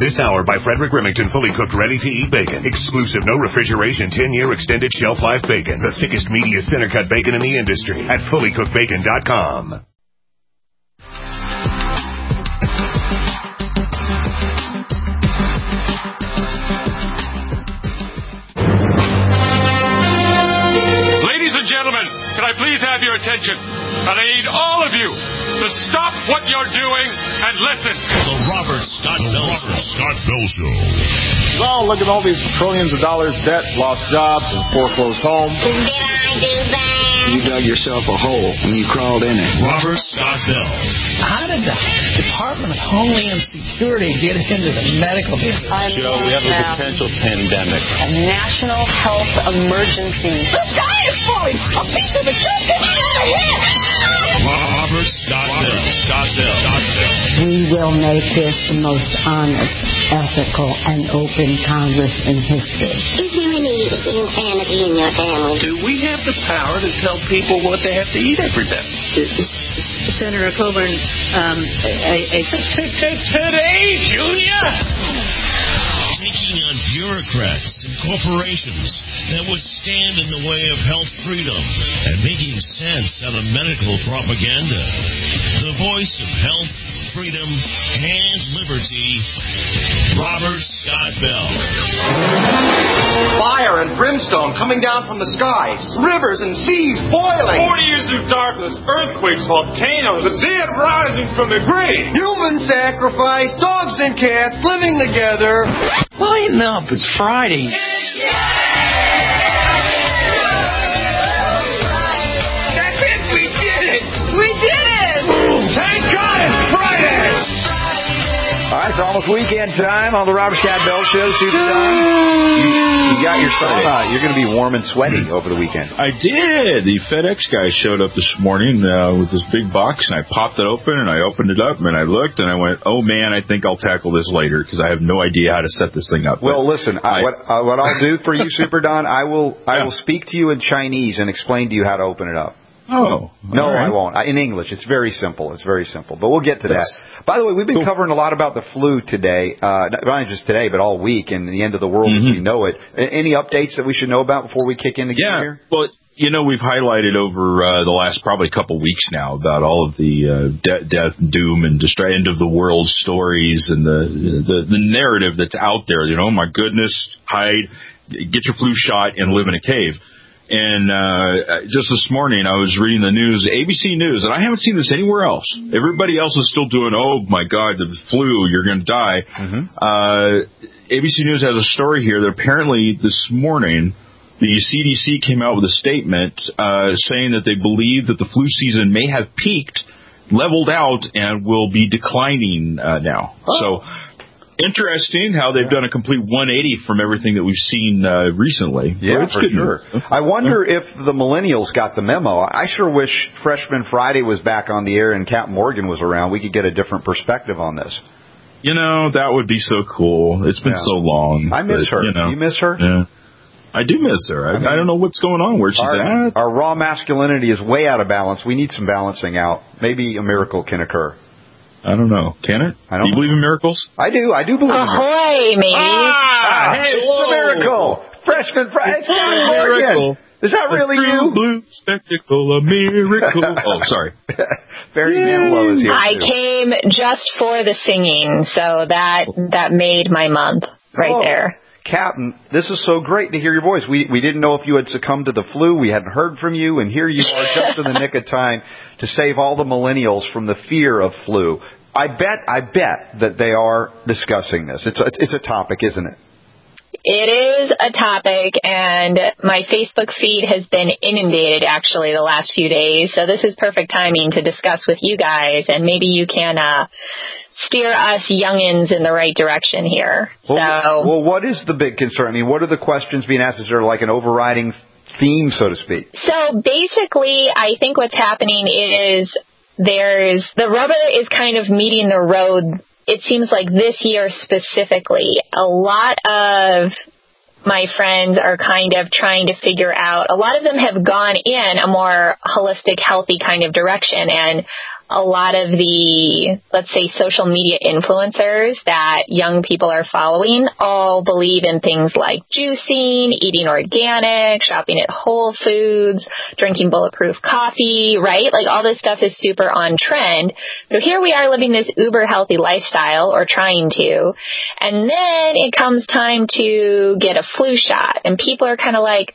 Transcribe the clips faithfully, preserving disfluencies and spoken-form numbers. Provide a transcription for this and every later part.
This hour by Frederick Remington, fully cooked, ready-to-eat bacon. Exclusive, no refrigeration, ten-year extended shelf life bacon. The thickest, meatiest, center-cut bacon in the industry at fully cooked bacon dot com. Ladies and gentlemen, can I please have your attention? And I need all of you to stop what you're doing and listen. The Robert Scott Bell Show. Scott Bell Show. Oh, look at all these trillions of dollars debt, lost jobs, and foreclosed homes. Did I do that? You dug yourself a hole when you crawled in it. Robert Scott Bell. How did the Department of Homeland Security get into the medical business? Joe, we have a potential pandemic. A national health emergency. The sky is falling! A piece of it just came out of here! Robert Scott Bell. Scott Bell. Scott Bell. We will make this the most honest, ethical, and open Congress in history. Is there any insanity in your family? Do we have the power to tell people what they have to eat every day? Senator Coburn, um, I, I, today, Junior! Taking on bureaucrats and corporations that would stand in the way of health freedom and making sense out of medical propaganda. The voice of health, freedom, and liberty, Robert Scott Bell. Fire and brimstone coming down from the skies. Rivers and seas boiling. Forty years of darkness, earthquakes, volcanoes, The dead rising from the grave. Human sacrifice, dogs and cats living together. Lighten up, it's Friday. That's it, we did it. we did it! Thank God it's Friday. All right, it's almost weekend time on the Robert Scott Bell Show. Super Don, you, you got your sauna. You're going to be warm and sweaty over the weekend. I did. The FedEx guy showed up this morning uh, with this big box, and I popped it open, and I opened it up, and I looked, and I went, oh, man, I think I'll tackle this later because I have no idea how to set this thing up. Well, but listen, I, I, what, uh, what I'll do for you, Super Don, I will I Yeah. will speak to you in Chinese and explain to you how to open it up. Oh. No, right. I won't. I, in English. It's very simple. It's very simple. But we'll get to Yes. that. By the way, we've been Cool. covering a lot about the flu today. Uh, not only just today, but all week and the end of the world Mm-hmm. as we know it. A- Any updates that we should know about before we kick in the Yeah. game here? Well, you know, we've highlighted over uh, the last probably couple weeks now about all of the uh, de- death, doom, and destroy end of the world stories and the, the the narrative that's out there. You know, my goodness, hide, get your flu shot, and live in a cave. And uh, just this morning, I was reading the news, A B C News, and I haven't seen this anywhere else. Everybody else is still doing, oh, my God, the flu, you're going to die. Mm-hmm. Uh, A B C News has a story here that apparently this morning the C D C came out with a statement uh, saying that they believe that the flu season may have peaked, leveled out, and will be declining uh, now. Oh. So interesting how they've done a complete one eighty from everything that we've seen uh, recently. Yeah, But it's for good sure. news. I wonder if the millennials got the memo. I sure wish Freshman Friday was back on the air and Captain Morgan was around. We could get a different perspective on this. You know, that would be so cool. It's been Yeah. so long. I miss but, her. You know, you miss her? Yeah. I do miss her. I, I, mean, I don't know what's going on, where she's our, at. Our raw masculinity is way out of balance. We need some balancing out. Maybe a miracle can occur. I don't know. Can it? I don't do you know. believe in miracles? I do. I do believe in miracles. Ahoy, me! Ah, hey, it's whoa. a miracle. Freshman Friday. It's a miracle. Is that really a true you? blue spectacle, a miracle. Oh, sorry. Barry Manilow is here, I too. came just for the singing, so that that made my month right Oh, there. Captain, this is so great to hear your voice. We we didn't know if you had succumbed to the flu. We hadn't heard from you, and here you are just in the nick of time to save all the millennials from the fear of flu. I bet, I bet that they are discussing this. It's a, it's a topic, isn't it? It is a topic, and my Facebook feed has been inundated, actually, the last few days. So this is perfect timing to discuss with you guys, and maybe you can uh, steer us youngins in the right direction here. Well, so, well, what is the big concern? I mean, what are the questions being asked? Is there like an overriding theme, so to speak? so basically, I think what's happening is there's the rubber is kind of meeting the road. It seems like this year specifically, a lot of my friends are kind of trying to figure out, a lot of them have gone in a more holistic, healthy kind of direction, and a lot of the, let's say, social media influencers that young people are following all believe in things like juicing, eating organic, shopping at Whole Foods, drinking bulletproof coffee, right? Like all this stuff is super on trend. So here we are living this uber healthy lifestyle, or trying to, and then it comes time to get a flu shot, and people are kind of like,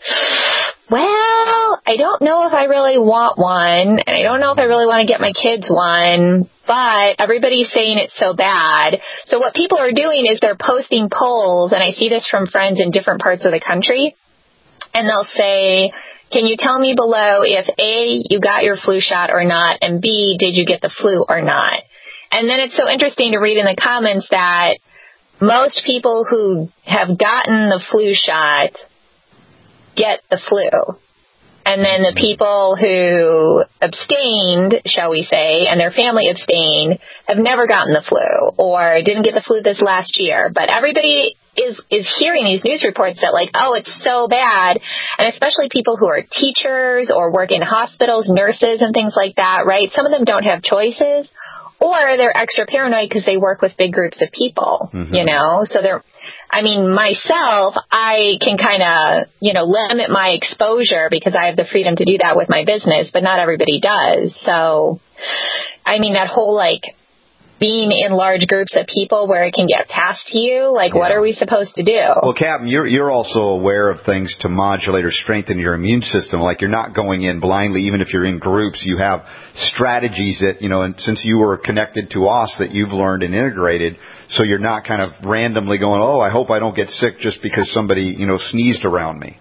well, I don't know if I really want one, and I don't know if I really want to get my kids one, but everybody's saying it's so bad. So what people are doing is they're posting polls, and I see this from friends in different parts of the country, and they'll say, can you tell me below if A, you got your flu shot or not, and B, did you get the flu or not? And then it's so interesting to read in the comments that most people who have gotten the flu shot get the flu. And then the people who abstained, shall we say, and their family abstained, have never gotten the flu or didn't get the flu this last year. But everybody is, is hearing these news reports that like, oh, it's so bad. And especially people who are teachers or work in hospitals, nurses and things like that, right? Some of them don't have choices. Or they're extra paranoid because they work with big groups of people, mm-hmm. you know? So they're, I mean, myself, I can kind of, you know, limit my exposure because I have the freedom to do that with my business, but not everybody does. So, I mean, that whole, like, being in large groups of people where it can get passed to you, like, yeah. What are we supposed to do? Well, Captain, you're you're also aware of things to modulate or strengthen your immune system. Like, you're not going in blindly, even if you're in groups. You have strategies that, you know, and since you were connected to us, that you've learned and integrated, so you're not kind of randomly going, oh, I hope I don't get sick just because somebody, you know, sneezed around me.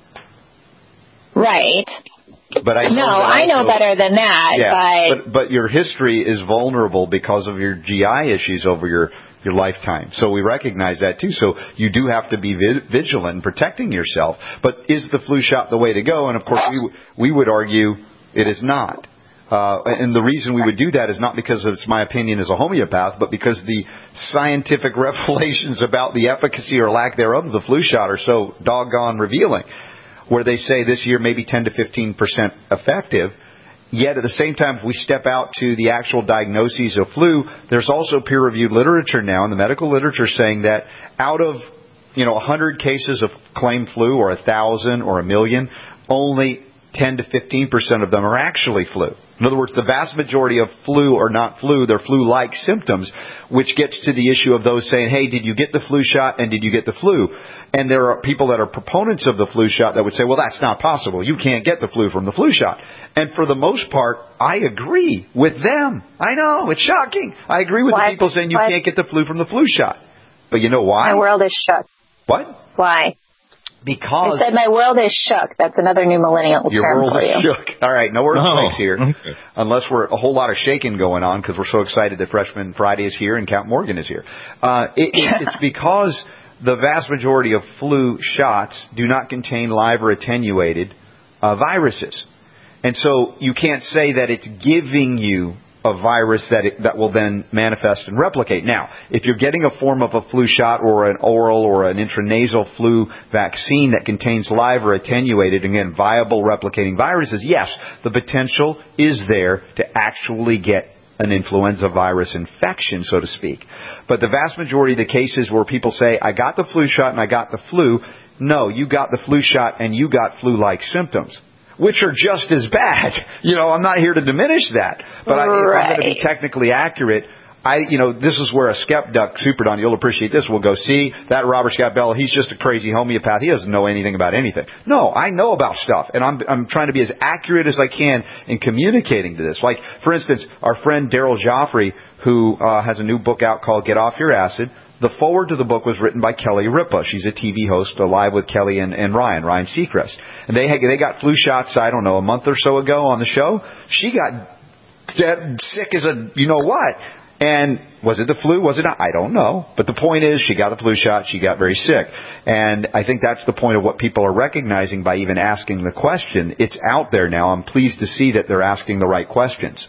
Right. But I know no, I know also, better than that. Yeah, but... but but your history is vulnerable because of your G I issues over your, your lifetime. So we recognize that too. So you do have to be vi- vigilant in protecting yourself. But is the flu shot the way to go? And of course, we we would argue it is not. Uh, and the reason we would do that is not because it's my opinion as a homeopath, but because the scientific revelations about the efficacy or lack thereof of the flu shot are so doggone revealing. Where they say this year maybe ten to fifteen percent effective. Yet at the same time, if we step out to the actual diagnoses of flu, there's also peer-reviewed literature now in the medical literature saying that out of, you know, one hundred cases of claimed flu, or one thousand or a million, only ten to fifteen percent of them are actually flu. In other words, the vast majority of flu or not flu, they're flu-like symptoms, which gets to the issue of those saying, hey, did you get the flu shot and did you get the flu? And there are people that are proponents of the flu shot that would say, well, that's not possible. You can't get the flu from the flu shot. And for the most part, I agree with them. I know, it's shocking. I agree with what? the people saying you what? can't get the flu from the flu shot. But you know why? My world is shook. What? Why? Because I said my world is shook. That's another new millennial your term world for is you. shook. All right, no earthquakes oh, here, okay. unless we're a whole lot of shaking going on because we're so excited that Freshman Friday is here and Count Morgan is here. Uh, it, it, it's because the vast majority of flu shots do not contain live or attenuated uh, viruses, and so you can't say that it's giving you a virus that it, that will then manifest and replicate. Now, if you're getting a form of a flu shot or an oral or an intranasal flu vaccine that contains live or attenuated, again, viable replicating viruses, yes, the potential is there to actually get an influenza virus infection, so to speak. But the vast majority of the cases where people say, I got the flu shot and I got the flu, no, you got the flu shot and you got flu-like symptoms, which are just as bad. You know, I'm not here to diminish that. But I, if I'm going to be technically accurate, I, you know, this is where a skepduck, Super Don, you'll appreciate this, will go, see, that Robert Scott Bell, he's just a crazy homeopath. He doesn't know anything about anything. No, I know about stuff, and I'm, I'm trying to be as accurate as I can in communicating to this. Like, for instance, our friend Daryl Joffrey, who uh, has a new book out called Get Off Your Acid. The foreword to the book was written by Kelly Ripa. She's a T V host, uh, live with Kelly and, and Ryan, Ryan Seacrest. And they had, they got flu shots, I don't know, a month or so ago on the show. She got dead, sick as a you know what. And was it the flu? Was it not? I don't know. But the point is, she got the flu shot. She got very sick. And I think that's the point of what people are recognizing by even asking the question. It's out there now. I'm pleased to see that they're asking the right questions.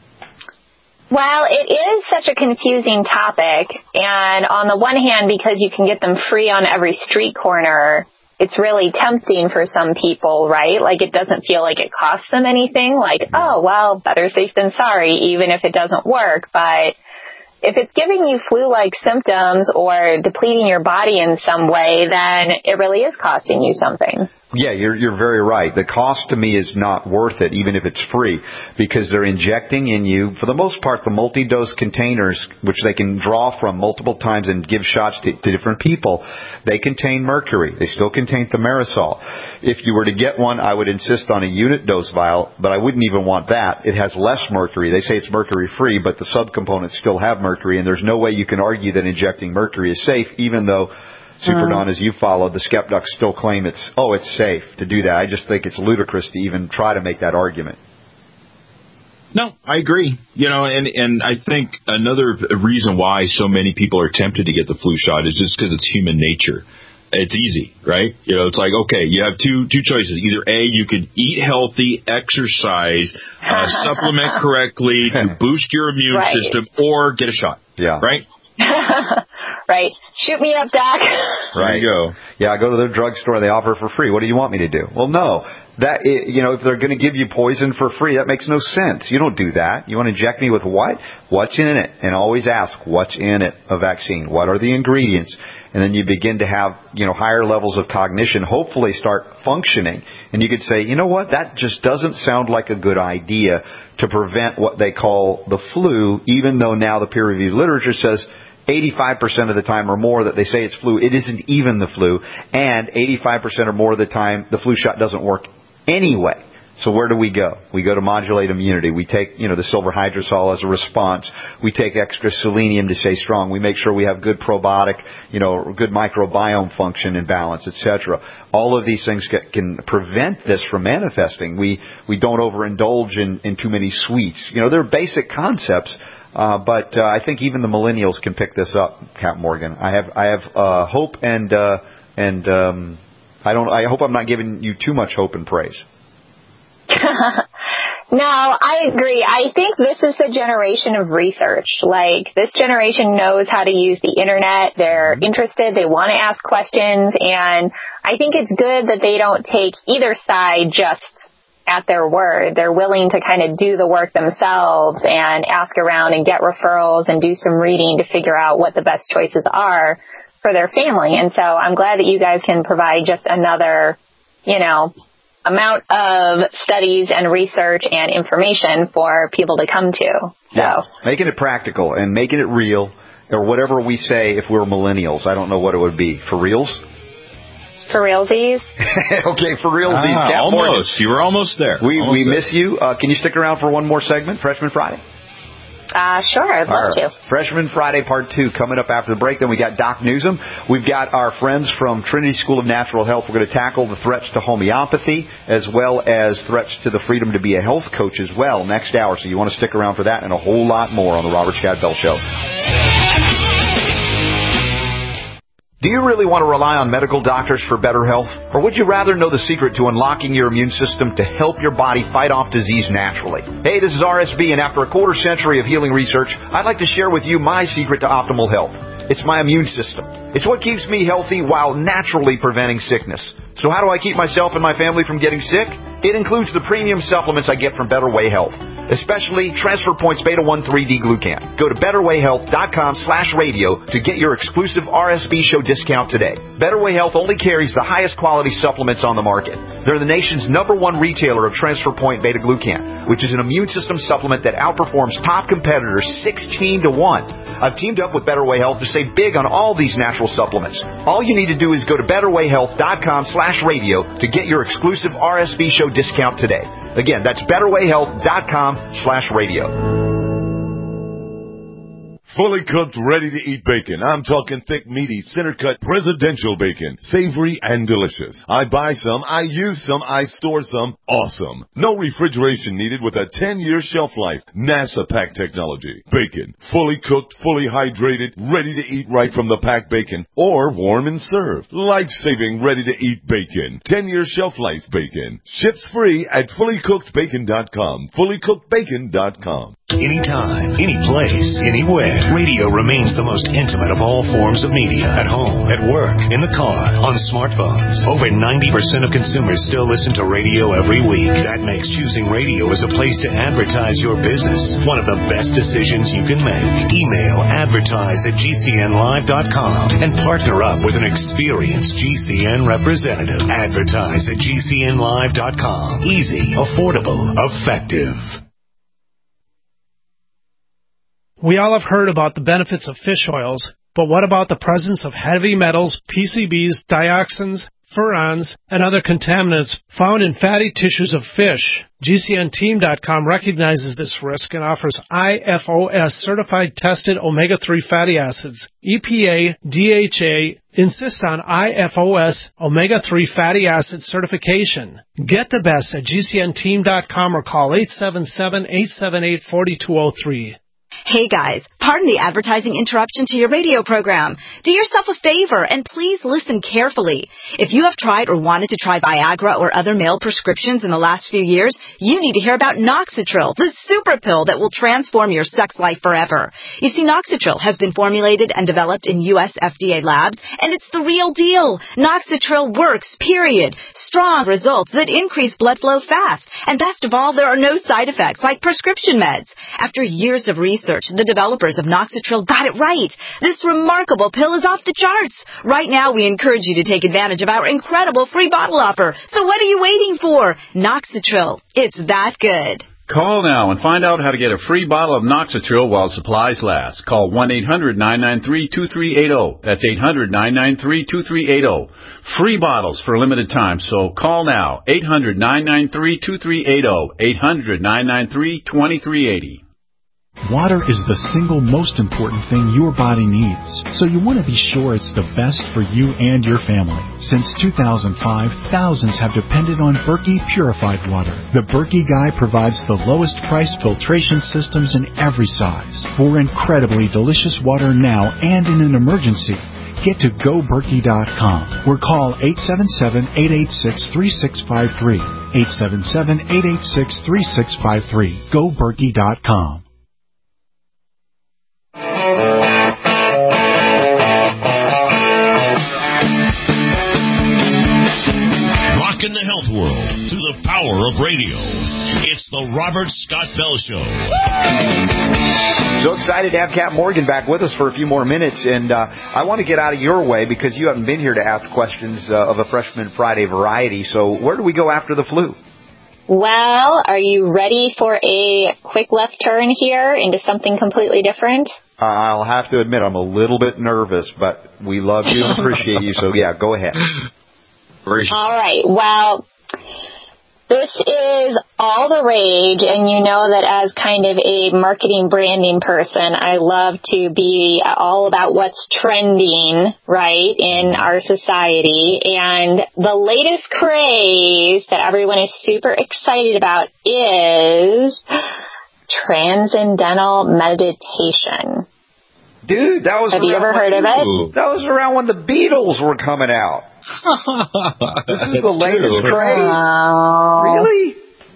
Well, it is such a confusing topic, and on the one hand, because you can get them free on every street corner, it's really tempting for some people, right? Like, it doesn't feel like it costs them anything. Like, oh, well, better safe than sorry, even if it doesn't work. But if it's giving you flu-like symptoms or depleting your body in some way, then it really is costing you something. Yeah, you're you're very right. The cost to me is not worth it, even if it's free, because they're injecting in you, for the most part, the multi-dose containers, which they can draw from multiple times and give shots to, to different people, they contain mercury. They still contain thimerosal. If you were to get one, I would insist on a unit dose vial, but I wouldn't even want that. It has less mercury. They say it's mercury-free, but the subcomponents still have mercury, and there's no way you can argue that injecting mercury is safe, even though Super Don, as you follow, the skeptics still claim it's, oh, it's safe to do that. I just think it's ludicrous to even try to make that argument. No, I agree. You know, and, and I think another reason why so many people are tempted to get the flu shot is just because it's human nature. It's easy, right? You know, it's like, okay, you have two two choices. Either A, you could eat healthy, exercise, uh, supplement correctly to boost your immune right. system, or get a shot. Yeah. Right? Right. Shoot me up, Doc. Right. There you go. Yeah, I go to their drugstore. They offer it for free. What do you want me to do? Well, no. That, you know, if they're going to give you poison for free, that makes no sense. You don't do that. You want to inject me with what? What's in it? And always ask, what's in it, a vaccine? What are the ingredients? And then you begin to have, you know, higher levels of cognition, hopefully start functioning. And you could say, you know what, that just doesn't sound like a good idea to prevent what they call the flu, even though now the peer-reviewed literature says eighty-five percent of the time or more that they say it's flu, it isn't even the flu. And eighty-five percent or more of the time, the flu shot doesn't work anyway. So where do we go? We go to modulate immunity. We take, you know, the silver hydrosol as a response. We take extra selenium to stay strong. We make sure we have good probiotic, you know, good microbiome function and balance, et cetera. All of these things can prevent this from manifesting. We we don't overindulge in, in too many sweets. You know, they're basic concepts. Uh, but uh, I think even the millennials can pick this up, Cap Morgan. I have I have uh, hope and uh, and um, I don't. I hope I'm not giving you too much hope and praise. No, I agree. I think this is the generation of research. Like, this generation knows how to use the internet. They're interested. They want to ask questions. And I think it's good that they don't take either side just at their word. They're willing to kind of do the work themselves and ask around and get referrals and do some reading to figure out what the best choices are for their family. And so I'm glad that you guys can provide just another, you know, amount of studies and research and information for people to come to. So yeah, making it practical and making it real, or whatever we say if we're millennials. I don't know what it would be. For reals? For realsies? Okay, for realsies. Ah, Cap almost. Morgan. You were almost there. We almost we there. miss you. Uh, can you stick around for one more segment, Freshman Friday? Uh, sure, I'd love right. to. Freshman Friday Part two coming up after the break. Then we got Doc Newsom. We've got our friends from Trinity School of Natural Health. We're going to tackle the threats to homeopathy as well as threats to the freedom to be a health coach as well next hour. So you want to stick around for that and a whole lot more on the Robert Scott Bell Show. Do you really want to rely on medical doctors for better health? Or would you rather know the secret to unlocking your immune system to help your body fight off disease naturally? Hey, this is R S B, and after a quarter century of healing research, I'd like to share with you my secret to optimal health. It's my immune system. It's what keeps me healthy while naturally preventing sickness. So how do I keep myself and my family from getting sick? It includes the premium supplements I get from Better Way Health, especially Transfer Points Beta one three D Glucan. Go to betterwayhealth.com slash radio to get your exclusive R S B show discount today. Better Way Health only carries the highest quality supplements on the market. They're the nation's number one retailer of Transfer Point Beta Glucan, which is an immune system supplement that outperforms top competitors sixteen to one. I've teamed up with Better Way Health to save big on all these natural supplements. All you need to do is go to betterwayhealth.com slash radio to get your exclusive R S B show discount today. Again, that's betterwayhealth.com slash radio. Fully cooked, ready-to-eat bacon. I'm talking thick, meaty, center-cut presidential bacon. Savory and delicious. I buy some, I use some, I store some. Awesome. No refrigeration needed with a ten-year shelf life. NASA pack technology. Bacon. Fully cooked, fully hydrated, ready to eat right from the packed bacon. Or warm and served. Life-saving, ready-to-eat bacon. ten-year shelf life bacon. Ships free at fully cooked bacon dot com. fully cooked bacon dot com. Anytime, any place, anywhere. Radio remains the most intimate of all forms of media. At home, at work, in the car, on smartphones. Over ninety percent of consumers still listen to radio every week. That makes choosing radio as a place to advertise your business one of the best decisions you can make. Email advertise at G C N live dot com and partner up with an experienced G C N representative. Advertise at G C N live dot com. Easy, affordable, effective. We all have heard about the benefits of fish oils, but what about the presence of heavy metals, P C Bs, dioxins, furans, and other contaminants found in fatty tissues of fish? G C N team dot com recognizes this risk and offers I F O S certified tested omega three fatty acids. E P A, D H A insist on I F O S omega three fatty acid certification. Get the best at G C N team dot com or call eight seven seven, eight seven eight, four two zero three. Hey guys, pardon the advertising interruption to your radio program. Do yourself a favor and please listen carefully. If you have tried or wanted to try Viagra or other male prescriptions in the last few years, you need to hear about Noxitril, the super pill that will transform your sex life forever. You see, Noxitril has been formulated and developed in U S F D A labs, and it's the real deal. Noxitril works, period. Strong results that increase blood flow fast. And best of all, there are no side effects like prescription meds. After years of research, the developers of Noxitril got it right. This remarkable pill is off the charts. Right now, we encourage you to take advantage of our incredible free bottle offer. So what are you waiting for? Noxitril. It's that good. Call now and find out how to get a free bottle of Noxitril while supplies last. Call one eight hundred, nine nine three, two three eight zero. That's eight hundred, nine nine three, two three eight zero. Free bottles for a limited time, so call now. eight hundred, nine nine three, two three eight zero. eight hundred, nine nine three, two three eight zero. Water is the single most important thing your body needs, so you want to be sure it's the best for you and your family. Since two thousand five, thousands have depended on Berkey purified water. The Berkey Guy provides the lowest priced filtration systems in every size for incredibly delicious water now and in an emergency. Get to go berkey dot com or call eight seven seven, eight eight six, three six five three. eight seven seven, eight eight six, three six five three. go berkey dot com. Rockin' the health world through the power of radio. It's the Robert Scott Bell Show. So excited to have Cap Morgan back with us for a few more minutes, and uh, I want to get out of your way because you haven't been here to ask questions uh, of a Freshman Friday variety. So where do we go after the flu? Well, are you ready for a quick left turn here into something completely different? Uh, I'll have to admit I'm a little bit nervous, but we love you and appreciate you, so yeah, go ahead. All right. Well, this is all the rage, and you know that as kind of a marketing branding person, I love to be all about what's trending, right, in our society. And the latest craze that everyone is super excited about is transcendental meditation. Dude, that was Have you ever heard of it? That was around when the Beatles were coming out. This is the latest craze. Wow. Really?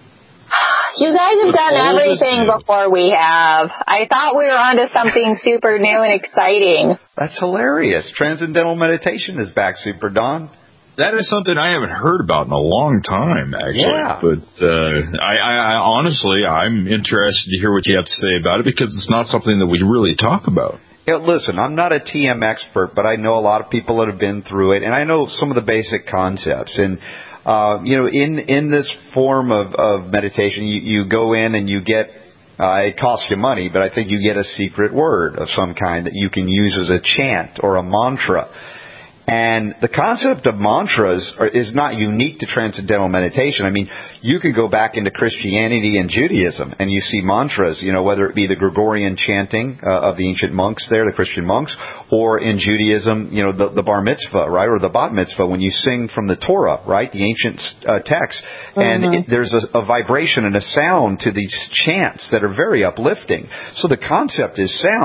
You guys have done everything before we have. I thought we were onto something super new and exciting. That's hilarious. Transcendental meditation is back, Super Don. That is something I haven't heard about in a long time, actually. Yeah. But uh, I, I, I honestly, I'm interested to hear what you have to say about it because it's not something that we really talk about. Yeah, listen, I'm not a T M expert, but I know a lot of people that have been through it, and I know some of the basic concepts. And, uh, you know, in in this form of, of meditation, you, you go in and you get, uh, it costs you money, but I think you get a secret word of some kind that you can use as a chant or a mantra. And the concept of mantras are, is not unique to transcendental meditation. I mean, you could go back into Christianity and Judaism, and you see mantras, you know, whether it be the Gregorian chanting uh, of the ancient monks there, the Christian monks, or in Judaism, you know, the, the bar mitzvah, right, or the bat mitzvah, when you sing from the Torah, right, the ancient uh, text. Mm-hmm. And it, there's a, a vibration and a sound to these chants that are very uplifting. So the concept is sound.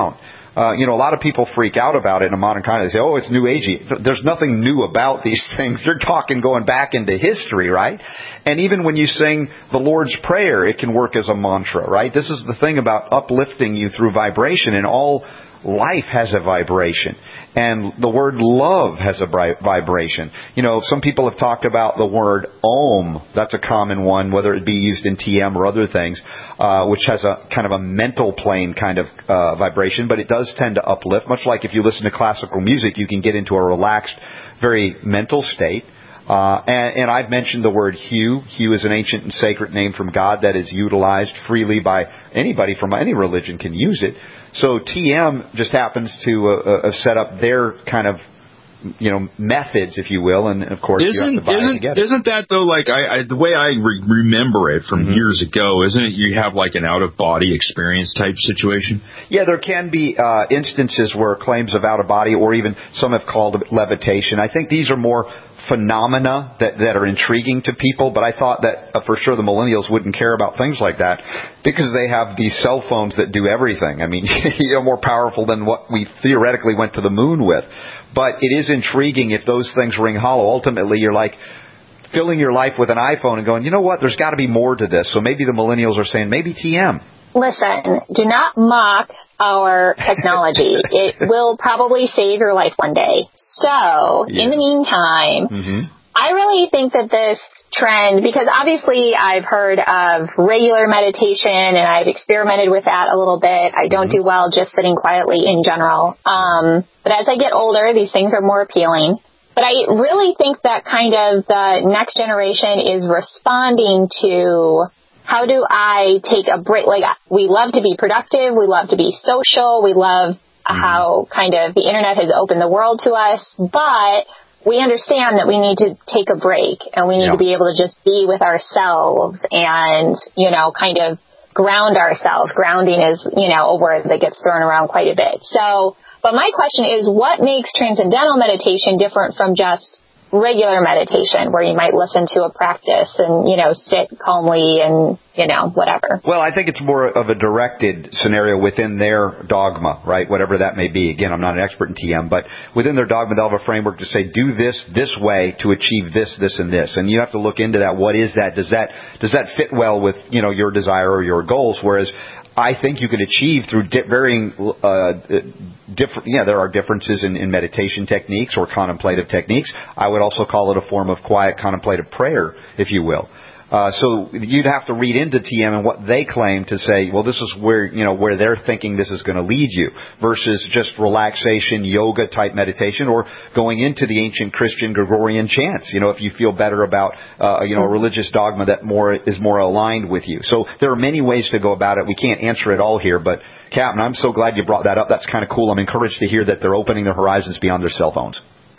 Uh, you know, a lot of people freak out about it in a modern context. They say, oh, it's New Agey. There's nothing new about these things. You're talking going back into history, right? And even when you sing the Lord's Prayer, it can work as a mantra, right? This is the thing about uplifting you through vibration, and all life has a vibration. And the word love has a vibration. You know, some people have talked about the word Om. That's a common one, whether it be used in T M or other things, uh, which has a kind of a mental plane kind of uh, vibration, but it does tend to uplift. Much like if you listen to classical music, you can get into a relaxed, very mental state. Uh, and, and I've mentioned the word Hu. Hu is an ancient and sacred name from God that is utilized freely by anybody from any religion can use it. So T M just happens to uh, uh, set up their kind of, you know, methods, if you will, and of course isn't, you have to buy isn't, it to get it. Isn't that though, like I, I the way I re- remember it from mm-hmm. years ago? Isn't it you have like an out of body experience type situation? Yeah, there can be uh, instances where claims of out of body, or even some have called it levitation. I think these are more phenomena that, that are intriguing to people, but I thought that uh, for sure the millennials wouldn't care about things like that because they have these cell phones that do everything. I mean, you know, more powerful than what we theoretically went to the moon with. But it is intriguing if those things ring hollow. Ultimately, you're like filling your life with an iPhone and going, you know what, there's got to be more to this. So maybe the millennials are saying, maybe T M. Listen, do not mock our technology. It will probably save your life one day. So, yeah. in the meantime, mm-hmm. I really think that this trend, because obviously I've heard of regular meditation and I've experimented with that a little bit. I don't mm-hmm. do well just sitting quietly in general. Um, but as I get older, these things are more appealing. But I really think that kind of the next generation is responding to how do I take a break? Like, we love to be productive. We love to be social. We love mm-hmm. how kind of the internet has opened the world to us. But we understand that we need to take a break and we need yeah. to be able to just be with ourselves and, you know, kind of ground ourselves. Grounding is, you know, a word that gets thrown around quite a bit. So, but my question is, what makes transcendental meditation different from just regular meditation where you might listen to a practice and, you know, sit calmly and, you know, whatever? Well, I think it's more of a directed scenario within their dogma, right? Whatever that may be. Again, I'm not an expert in T M, but within their dogma, they'll have a framework to say, do this this way to achieve this, this, and this. And you have to look into that. What is that? Does that, does that fit well with, you know, your desire or your goals? Whereas I think you can achieve through di- varying, uh, different, yeah, there are differences in, in meditation techniques or contemplative techniques. I would also call it a form of quiet contemplative prayer, if you will. Uh, so you'd have to read into T M and what they claim to say, well, this is where, you know, where they're thinking this is going to lead you versus just relaxation, yoga type meditation or going into the ancient Christian Gregorian chants. You know, if you feel better about, uh, you know, a religious dogma that more is more aligned with you. So there are many ways to go about it. We can't answer it all here, but Captain, I'm so glad you brought that up. That's kind of cool. I'm encouraged to hear that they're opening their horizons beyond their cell phones.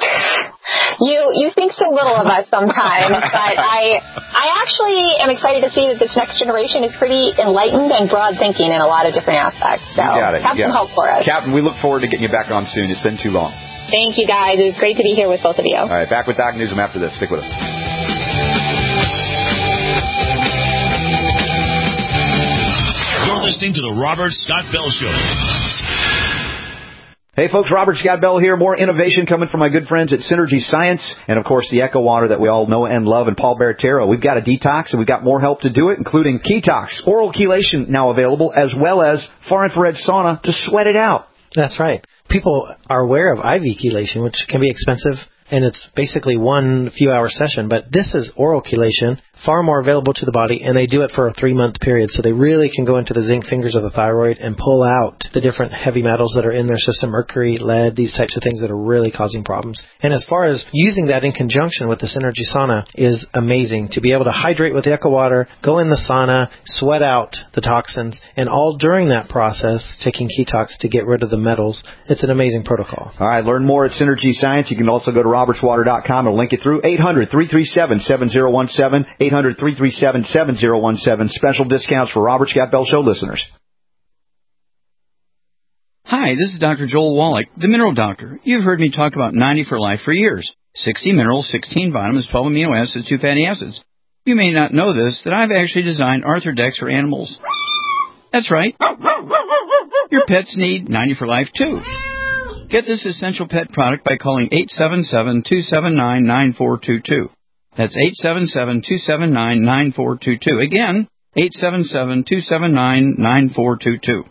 You you think so little of us sometimes, but I I actually am excited to see that this next generation is pretty enlightened and broad thinking in a lot of different aspects. So have some hope for us. Captain, we look forward to getting you back on soon. It's been too long. Thank you, guys. It was great to be here with both of you. All right, back with Doc Newsom after this. Stick with us. You're listening to the Robert Scott Bell Show. Hey folks, Robert Scott Bell here. More innovation coming from my good friends at Synergy Science and, of course, the Echo Water that we all know and love, and Paul Barrettero. We've got a detox, and we've got more help to do it, including Ketox, oral chelation now available, as well as far-infrared sauna to sweat it out. That's right. People are aware of I V chelation, which can be expensive, and it's basically one few-hour session. But this is oral chelation, far more available to the body, and they do it for a three-month period. So they really can go into the zinc fingers of the thyroid and pull out the different heavy metals that are in their system, mercury, lead, these types of things that are really causing problems. And as far as using that in conjunction with the Synergy Sauna is amazing. To be able to hydrate with the Echo Water, go in the sauna, sweat out the toxins, and all during that process, taking Ketox to get rid of the metals. It's an amazing protocol. All right, learn more at Synergy Science. You can also go to roberts water dot com and link it through eight hundred, three three seven, seven zero one seven, eight hundred, three three seven, seven zero one seven. Special discounts for Robert Scott Bell Show listeners. Hi, this is Doctor Joel Wallach, the Mineral Doctor. You've heard me talk about ninety for Life for years. sixty minerals, sixteen vitamins, twelve amino acids, two fatty acids. You may not know this, that I've actually designed Arthrodex for animals. That's right. Your pets need ninety for life, too. Get this essential pet product by calling eight seven seven, two seven nine, nine four two two. That's eight seven seven, two seven nine, nine four two two. Again, eight seven seven, two seven nine, nine four two two.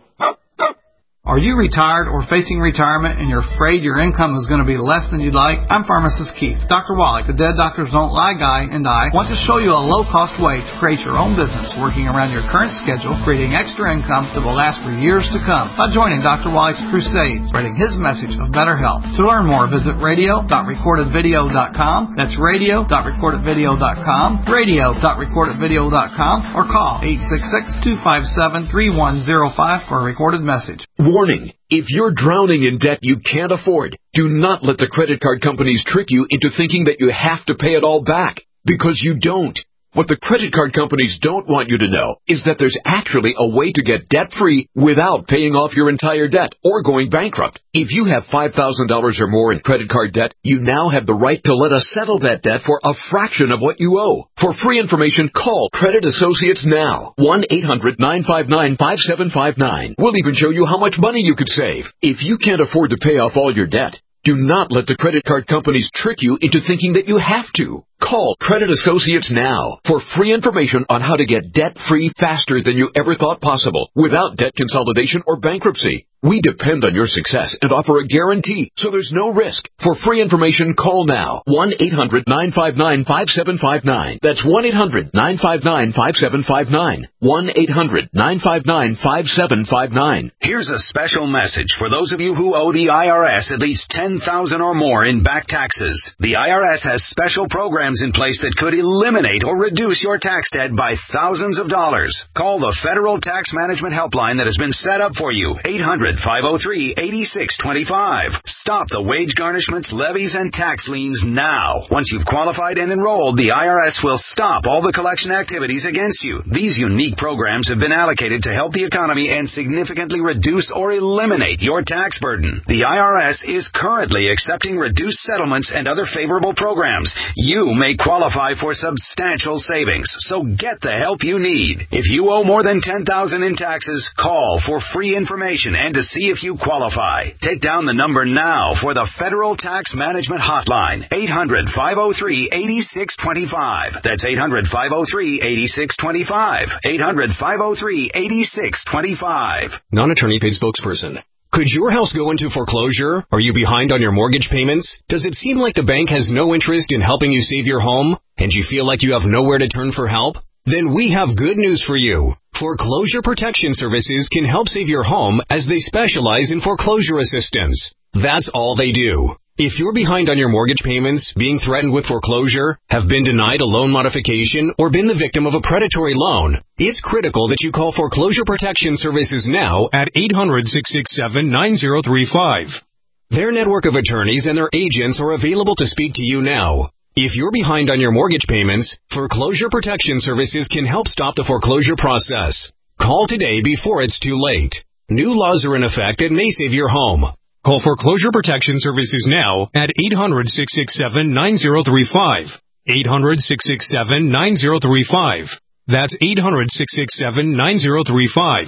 Are you retired or facing retirement and you're afraid your income is going to be less than you'd like? I'm pharmacist Keith. Doctor Wallach, the Dead Doctors Don't Lie guy, and I want to show you a low-cost way to create your own business working around your current schedule, creating extra income that will last for years to come by joining Doctor Wallach's crusade, spreading his message of better health. To learn more, visit radio dot recorded video dot com. That's radio dot recorded video dot com, radio dot recorded video dot com, or call eight six six, two five seven, three one zero five for a recorded message. Warning, if you're drowning in debt you can't afford, do not let the credit card companies trick you into thinking that you have to pay it all back, because you don't. What the credit card companies don't want you to know is that there's actually a way to get debt-free without paying off your entire debt or going bankrupt. If you have five thousand dollars or more in credit card debt, you now have the right to let us settle that debt for a fraction of what you owe. For free information, call Credit Associates now. one eight hundred, nine five nine, five seven five nine. We'll even show you how much money you could save. If you can't afford to pay off all your debt, do not let the credit card companies trick you into thinking that you have to. Call Credit Associates now for free information on how to get debt-free faster than you ever thought possible without debt consolidation or bankruptcy. We depend on your success and offer a guarantee, so there's no risk. For free information, call now. one eight hundred, nine five nine, five seven five nine. That's one eight hundred, nine five nine, five seven five nine. one eight hundred, nine five nine, five seven five nine. Here's a special message for those of you who owe the I R S at least ten thousand dollars or more in back taxes. The I R S has special programs in place that could eliminate or reduce your tax debt by thousands of dollars. Call the Federal Tax Management Helpline that has been set up for you. eight hundred, five oh three, eight six two five. Stop the wage garnishments, levies, and tax liens now. Once you've qualified and enrolled, the I R S will stop all the collection activities against you. These unique programs have been allocated to help the economy and significantly reduce or eliminate your tax burden. The I R S is currently accepting reduced settlements and other favorable programs. You may qualify for substantial savings, so get the help you need. If you owe more than ten thousand dollars in taxes, call for free information and to see if you qualify. Take down the number now for the Federal Tax Management Hotline, eight hundred, five oh three, eight six two five. That's eight hundred, five oh three, eight six two five. eight hundred, five oh three, eight six two five. Non-attorney paid spokesperson. Could your house go into foreclosure? Are you behind on your mortgage payments? Does it seem like the bank has no interest in helping you save your home? And you feel like you have nowhere to turn for help? Then we have good news for you. Foreclosure Protection Services can help save your home as they specialize in foreclosure assistance. That's all they do. If you're behind on your mortgage payments, being threatened with foreclosure, have been denied a loan modification, or been the victim of a predatory loan, it's critical that you call Foreclosure Protection Services now at eight hundred, six six seven, nine zero three five. Their network of attorneys and their agents are available to speak to you now. If you're behind on your mortgage payments, Foreclosure Protection Services can help stop the foreclosure process. Call today before it's too late. New laws are in effect that may save your home. Call Foreclosure Protection Services now at eight hundred, six six seven, nine zero three five. eight hundred, six six seven, nine zero three five. That's eight hundred, six six seven, nine zero three five.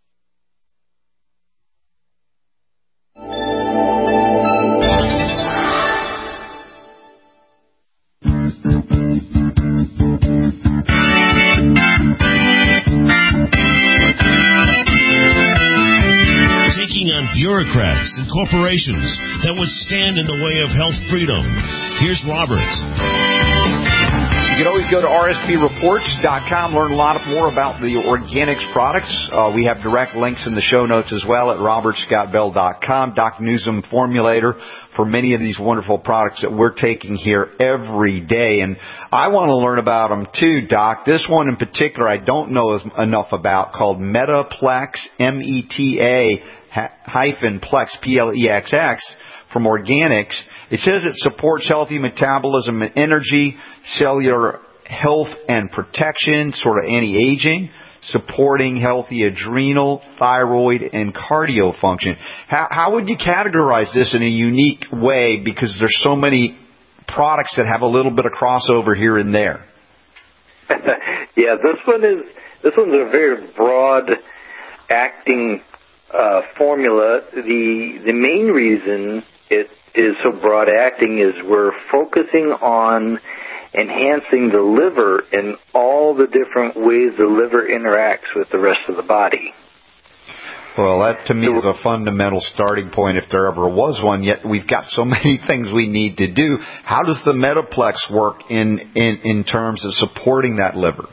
Taking on bureaucrats and corporations that would stand in the way of health freedom. Here's Robert. You can always go to R S P reports dot com, learn a lot more about the organics products. Uh, we have direct links in the show notes as well at robert scott bell dot com. Doc Newsom formulator for many of these wonderful products that we're taking here every day. And I want to learn about them too, Doc. This one in particular I don't know as, enough about, called Metaplex, M E T A hyphen Plex, P L E X X, from Organics. It says it supports healthy metabolism and energy, cellular health and protection, sort of anti-aging, supporting healthy adrenal, thyroid, and cardio function. How, how would you categorize this in a unique way, because there's so many products that have a little bit of crossover here and there? Yeah, this one is this one's a very broad acting uh, formula, the the main reason it is so broad acting is we're focusing on enhancing the liver in all the different ways the liver interacts with the rest of the body. Well, that to me is a fundamental starting point if there ever was one, yet we've got so many things we need to do. How does the Metaplex work in, in, in terms of supporting that liver?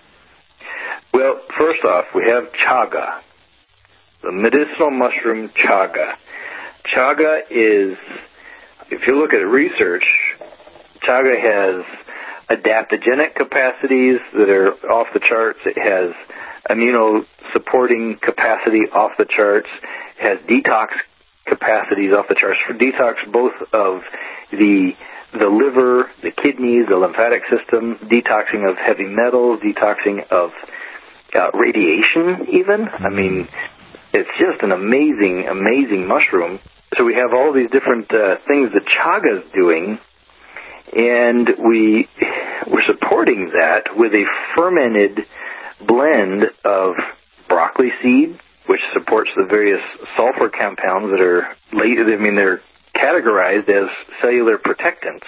Well, first off, we have chaga, the medicinal mushroom chaga. Chaga is, if you look at research, chaga has adaptogenic capacities that are off the charts. It has immunosupporting capacity off the charts. It has detox capacities off the charts for detox both of the the liver, the kidneys, the lymphatic system, detoxing of heavy metals, detoxing of uh, radiation even. I mean, it's just an amazing, amazing mushroom. So we have all these different uh, things that chaga is doing, and we, we're supporting that with a fermented blend of broccoli seed, which supports the various sulfur compounds that are, I mean, they're categorized as cellular protectants.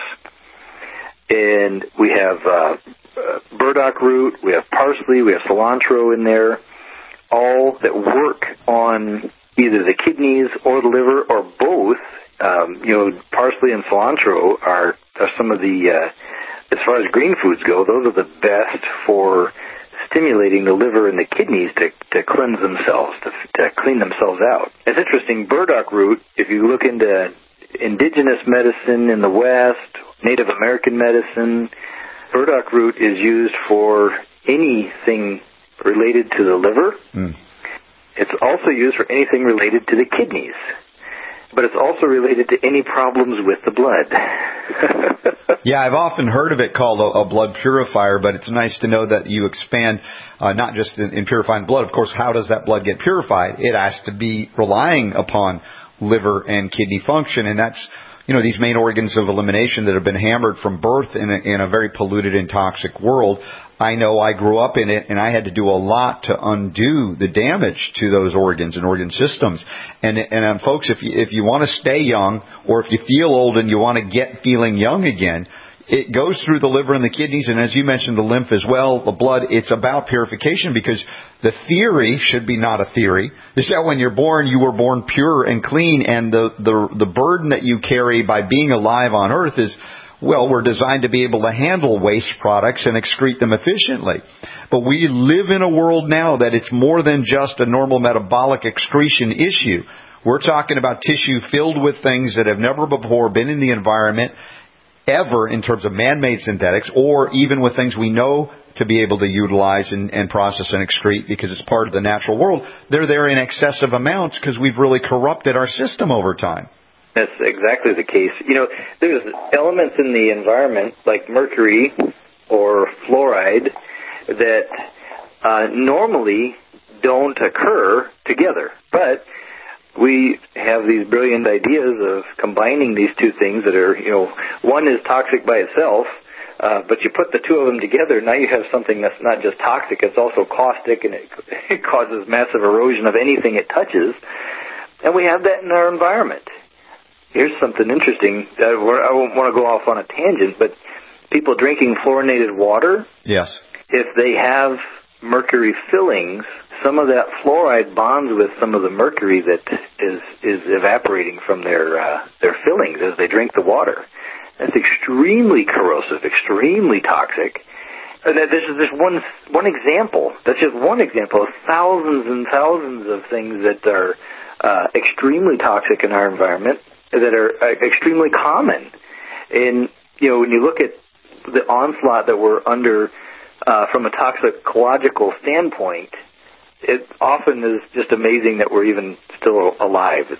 And we have uh, uh, burdock root, we have parsley, we have cilantro in there, all that work on either the kidneys or the liver or both. Um, you know, parsley and cilantro are, are some of the, uh, as far as green foods go, those are the best for stimulating the liver and the kidneys to, to cleanse themselves, to, to clean themselves out. It's interesting, burdock root, if you look into indigenous medicine in the West, Native American medicine, burdock root is used for anything related to the liver. Mm. It's also used for anything related to the kidneys. But it's also related to any problems with the blood. Yeah, I've often heard of it called a, a blood purifier, but it's nice to know that you expand uh, not just in, in purifying blood. Of course, how does that blood get purified? It has to be relying upon liver and kidney function, and that's, you know, these main organs of elimination that have been hammered from birth in a, in a very polluted and toxic world. I know I grew up in it, and I had to do a lot to undo the damage to those organs and organ systems. And, and um, folks, if you, if you want to stay young, or if you feel old and you want to get feeling young again, it goes through the liver and the kidneys, and as you mentioned, the lymph as well, the blood. It's about purification, because the theory should be not a theory. Is that when you're born, you were born pure and clean, and the, the, the burden that you carry by being alive on earth is, well, we're designed to be able to handle waste products and excrete them efficiently. But we live in a world now that it's more than just a normal metabolic excretion issue. We're talking about tissue filled with things that have never before been in the environment, ever, in terms of man-made synthetics, or even with things we know to be able to utilize and, and process and excrete because it's part of the natural world. They're there in excessive amounts because we've really corrupted our system over time. That's exactly the case. You know, there's elements in the environment like mercury or fluoride that uh, normally don't occur together, but we have these brilliant ideas of combining these two things that are, you know, one is toxic by itself, uh, but you put the two of them together, now you have something that's not just toxic, it's also caustic, and it, it causes massive erosion of anything it touches, and we have that in our environment. Here's something interesting. I won't want to go off on a tangent, but people drinking fluorinated water, yes, if they have mercury fillings, some of that fluoride bonds with some of the mercury that is is evaporating from their uh, their fillings as they drink the water. That's extremely corrosive, extremely toxic. And this is just one one example. That's just one example of thousands and thousands of things that are uh, extremely toxic in our environment, that are uh, extremely common. And you know, when you look at the onslaught that we're under uh, from a toxicological standpoint, it often is just amazing that we're even still alive. It's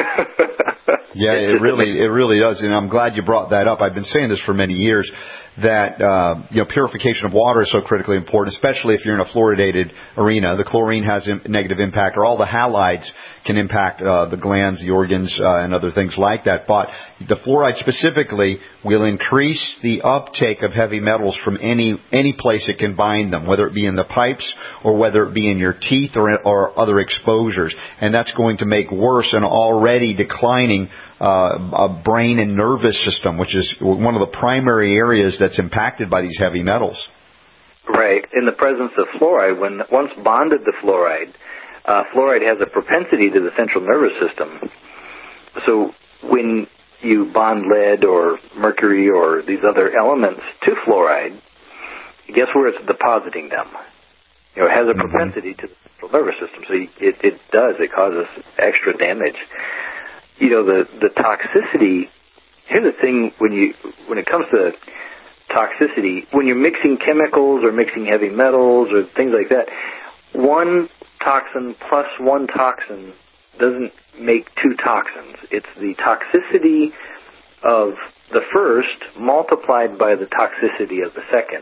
yeah, it's it really, amazing. It really does, and I'm glad you brought that up. I've been saying this for many years, that uh, you know, purification of water is so critically important, especially if you're in a fluoridated arena. The chlorine has a negative impact, or all the halides can impact uh, the glands, the organs, uh, and other things like that. But the fluoride specifically will increase the uptake of heavy metals from any any place it can bind them, whether it be in the pipes or whether it be in your teeth or, or other exposures. And that's going to make worse an already declining uh, a brain and nervous system, which is one of the primary areas that's impacted by these heavy metals. Right. In the presence of fluoride, when once bonded to fluoride, uh, fluoride has a propensity to the central nervous system. So when you bond lead or mercury or these other elements to fluoride, guess where it's depositing them? You know, it has a propensity to the central nervous system. So it, it does. It causes extra damage. You know, the, the toxicity, here's the thing when you, when it comes to toxicity, when you're mixing chemicals or mixing heavy metals or things like that, one toxin plus one toxin doesn't make two toxins. It's the toxicity of the first multiplied by the toxicity of the second.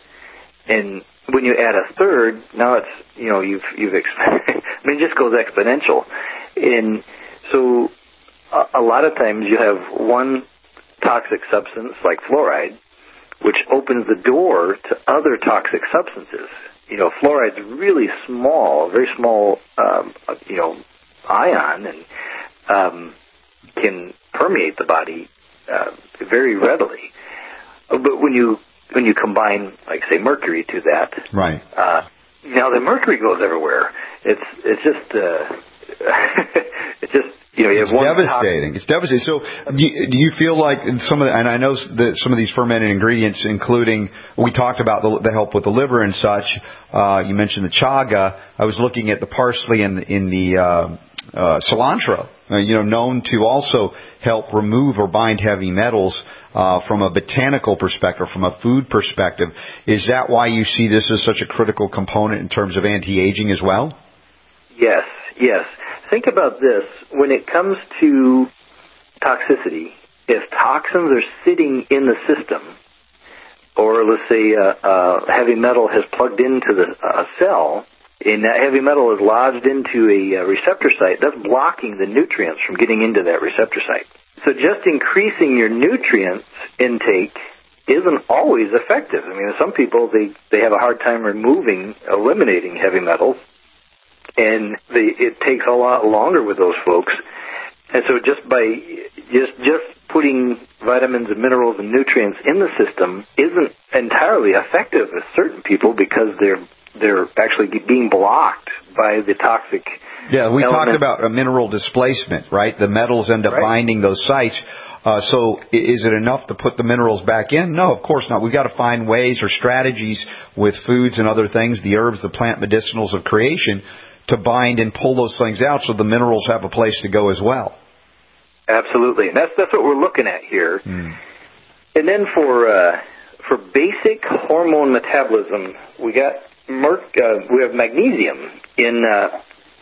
And when you add a third, now it's, you know, you've, you've, exp- I mean, it just goes exponential. And so a, a lot of times you have one toxic substance like fluoride, which opens the door to other toxic substances. You know, fluoride's really small, very small, um, you know, ion, and um, can permeate the body uh, very readily. But when you when you combine, like say, mercury to that, right? Uh, now the mercury goes everywhere. It's it's just uh, it's just. You know, you it's have one devastating. It's devastating. So, do you, do you feel like in some of the, and I know that some of these fermented ingredients, including we talked about the, the help with the liver and such. Uh, you mentioned the chaga. I was looking at the parsley and in, in the uh, uh, cilantro. Uh, you know, known to also help remove or bind heavy metals uh, from a botanical perspective, from a food perspective. Is that why you see this as such a critical component in terms of anti-aging as well? Yes. Yes. Think about this. When it comes to toxicity, if toxins are sitting in the system, or let's say a, a heavy metal has plugged into the a cell, and that heavy metal is lodged into a, a receptor site, that's blocking the nutrients from getting into that receptor site. So just increasing your nutrients intake isn't always effective. I mean, some people, they, they have a hard time removing, eliminating heavy metals. And the, it takes a lot longer with those folks. And so just by just just putting vitamins and minerals and nutrients in the system isn't entirely effective with certain people because they're they're actually being blocked by the toxic Yeah, we elements. talked about a mineral displacement, right? The metals end up Right. binding those sites. Uh, so is it enough to put the minerals back in? No, of course not. We've got to find ways or strategies with foods and other things, the herbs, the plant medicinals of creation, to bind and pull those things out so the minerals have a place to go as well. Absolutely. And that's that's what we're looking at here. Mm. And then for uh, for basic hormone metabolism, we got merc- uh, we have magnesium in uh,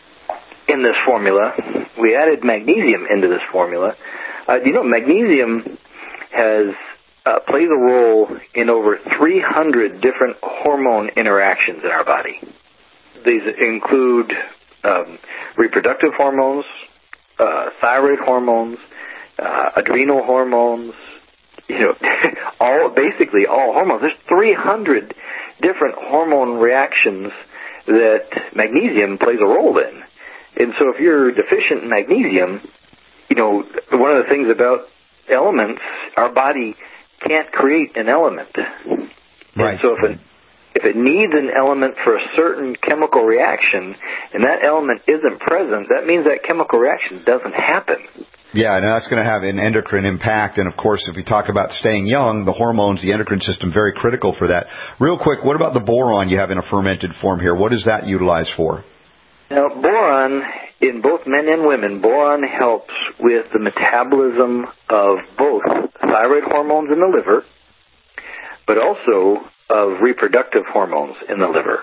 in this formula. We added magnesium into this formula. Uh, you know, magnesium has uh, plays a role in over three hundred different hormone interactions in our body. These include um, reproductive hormones, uh, thyroid hormones, uh, adrenal hormones, you know, all basically all hormones. There's three hundred different hormone reactions that magnesium plays a role in. And so if you're deficient in magnesium, you know, one of the things about elements, our body can't create an element. Right. And so if it If it needs an element for a certain chemical reaction, and that element isn't present, that means that chemical reaction doesn't happen. Yeah, and that's going to have an endocrine impact. And, of course, if we talk about staying young, the hormones, the endocrine system, very critical for that. Real quick, what about the boron you have in a fermented form here? What is that utilized for? Now, boron, in both men and women, boron helps with the metabolism of both thyroid hormones in the liver, but also of reproductive hormones in the liver.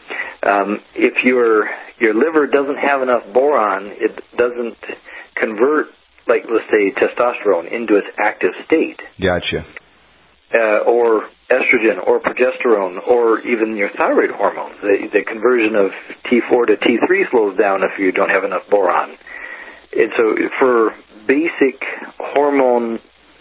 Um, if your your liver doesn't have enough boron, it doesn't convert, like let's say, testosterone into its active state. Gotcha. Uh, or estrogen, or progesterone, or even your thyroid hormones. The, the conversion of T four to T three slows down if you don't have enough boron. And so for basic hormone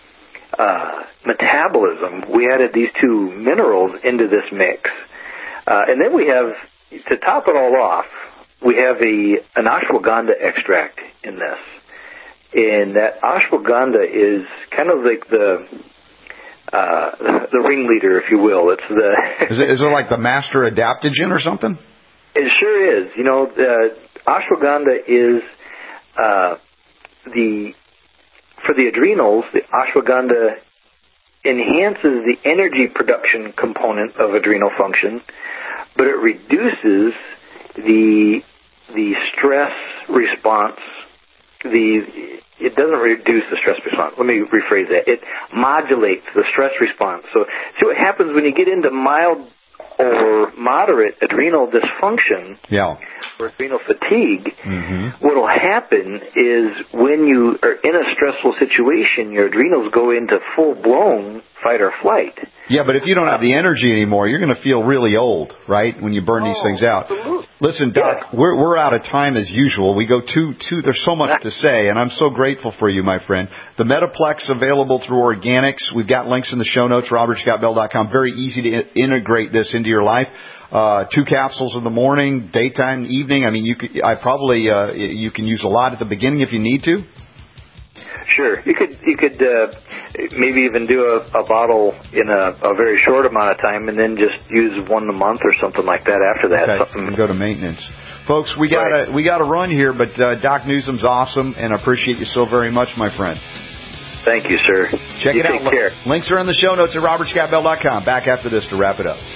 Uh, metabolism, we added these two minerals into this mix. Uh, and then we have to top it all off, we have a an ashwagandha extract in this. And that ashwagandha is kind of like the uh, the ringleader, if you will. It's the is it is it like the master adaptogen or something? It sure is. You know, the ashwagandha is uh, the for the adrenals. The ashwagandha enhances the energy production component of adrenal function, but it reduces the the stress response. The it doesn't reduce the stress response. Let me rephrase that. It modulates the stress response. So see what happens when you get into mild or moderate adrenal dysfunction, yeah, or adrenal fatigue. Mm-hmm. What will happen is when you are in a stressful situation, your adrenals go into full-blown fight or flight. Yeah, but if you don't have the energy anymore, you're going to feel really old, right, when you burn oh, these things out. Absolutely. Listen, Doc, yeah. we're we're out of time as usual. We go too too. There's so much to say, and I'm so grateful for you, my friend. The Metaplex available through Organics. We've got links in the show notes. robert scott bell dot com. Very easy to I- integrate this into your life. Uh, two capsules in the morning, daytime, evening. I mean, you could. I probably uh, you can use a lot at the beginning if you need to. Sure, you could you could uh, maybe even do a, a bottle in a, a very short amount of time, and then just use one a month or something like that after that. Okay. Something. Go to maintenance, folks. We got right. to we got to run here, but uh, Doc Newsom's awesome, and I appreciate you so very much, my friend. Thank you, sir. Check you it take out. Care. Links are in the show notes at robert scott bell dot com. Back after this to wrap it up.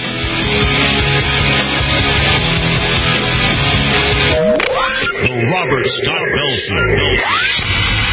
The Robert Scott Bell Show.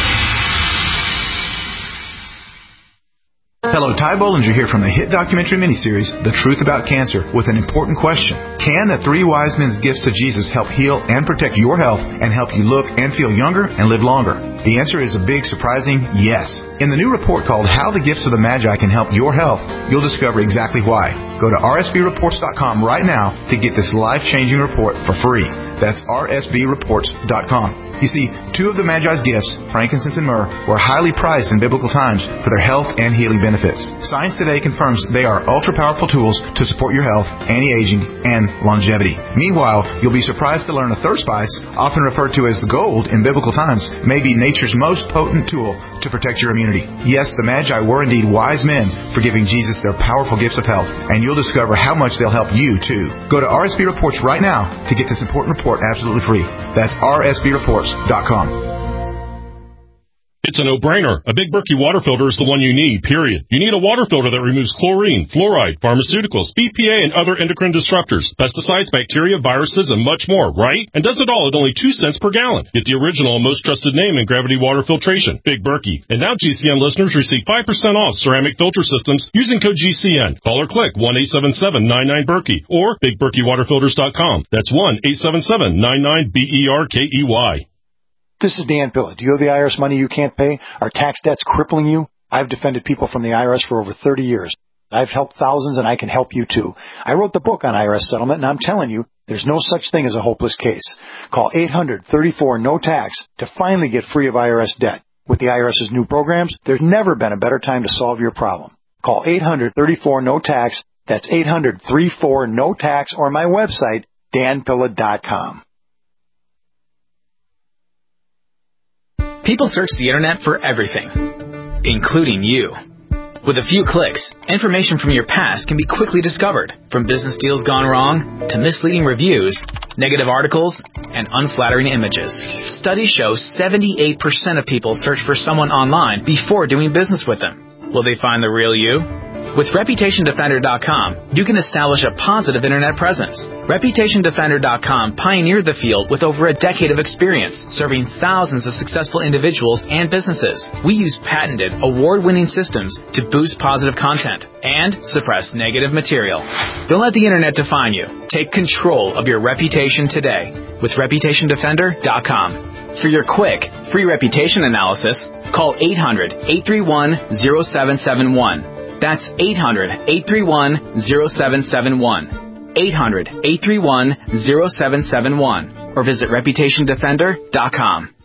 Hello, Ty Bollinger here from the hit documentary miniseries, The Truth About Cancer, with an important question. Can the three wise men's gifts to Jesus help heal and protect your health and help you look and feel younger and live longer? The answer is a big, surprising yes. In the new report called How the Gifts of the Magi Can Help Your Health, you'll discover exactly why. Go to r s b reports dot com right now to get this life-changing report for free. That's r s b reports dot com. You see, two of the Magi's gifts, frankincense and myrrh, were highly prized in biblical times for their health and healing benefits. Science today confirms they are ultra-powerful tools to support your health, anti-aging, and longevity. Meanwhile, you'll be surprised to learn a third spice, often referred to as gold in biblical times, may be nature's most potent tool to protect your immunity. Yes, the Magi were indeed wise men for giving Jesus their powerful gifts of health, and you'll discover how much they'll help you, too. Go to R S B Reports right now to get this important report absolutely free. That's r s b reports dot com. It's a no-brainer. A Big Berkey water filter is the one you need, period. You need a water filter that removes chlorine, fluoride, pharmaceuticals, B P A, and other endocrine disruptors, pesticides, bacteria, viruses, and much more, right? And does it all at only two cents per gallon. Get the original and most trusted name in gravity water filtration, Big Berkey. And now G C N listeners receive five percent off ceramic filter systems using code G C N. Call or click one eight seven seven nine nine Berkey or big berkey water filters dot com. That's one eight seven seven nine nine B E R K E Y. This is Dan Pilla. Do you owe the I R S money you can't pay? Are tax debts crippling you? I've defended people from the I R S for over thirty years. I've helped thousands, and I can help you, too. I wrote the book on I R S settlement, and I'm telling you, there's no such thing as a hopeless case. Call eight hundred thirty-four no tax to finally get free of I R S debt. With the IRS's new programs, there's never been a better time to solve your problem. Call eight hundred thirty-four no tax. That's eight hundred thirty-four no tax, or my website, dan pilla dot com. People search the internet for everything, including you. With a few clicks, information from your past can be quickly discovered, from business deals gone wrong to misleading reviews, negative articles, and unflattering images. Studies show seventy-eight percent of people search for someone online before doing business with them. Will they find the real you? With reputation defender dot com, you can establish a positive internet presence. reputation defender dot com pioneered the field with over a decade of experience, serving thousands of successful individuals and businesses. We use patented, award-winning systems to boost positive content and suppress negative material. Don't let the internet define you. Take control of your reputation today with reputation defender dot com. For your quick, free reputation analysis, call eight hundred eight three one zero seven seven one. That's eight hundred eight three one zero seven seven one. eight hundred eight three one zero seven seven one. Or visit reputation defender dot com.